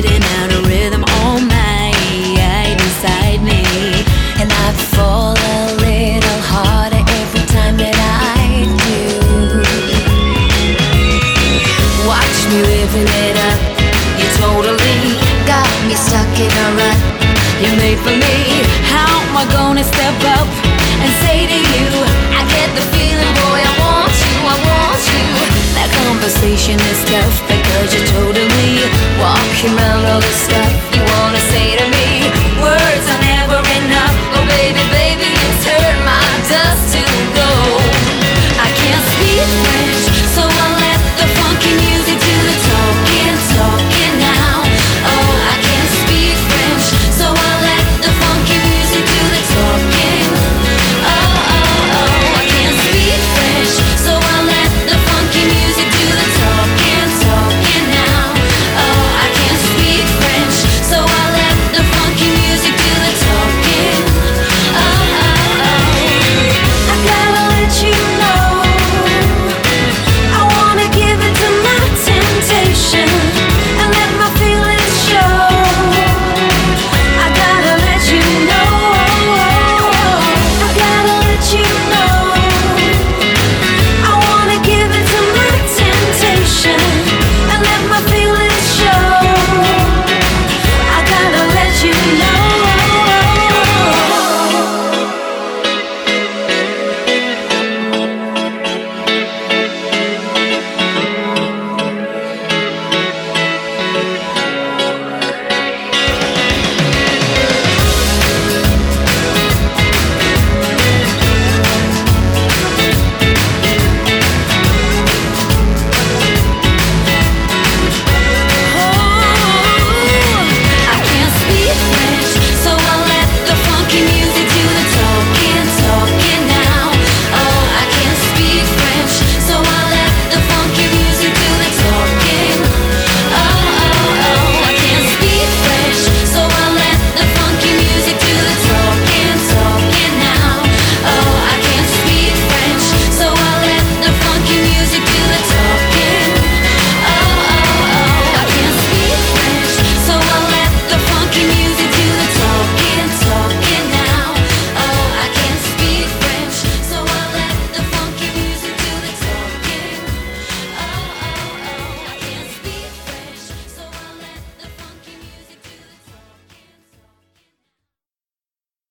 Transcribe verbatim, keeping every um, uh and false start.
getting out of rhythm all night inside me. And I fall a little harder every time that I do. Watch me living it up. You totally got me stuck in a rut. You're made for me. How am I gonna step up and say to you, I get the feeling, boy, I want you, I want you. That conversation is tough because you're totally walking around all this stuff.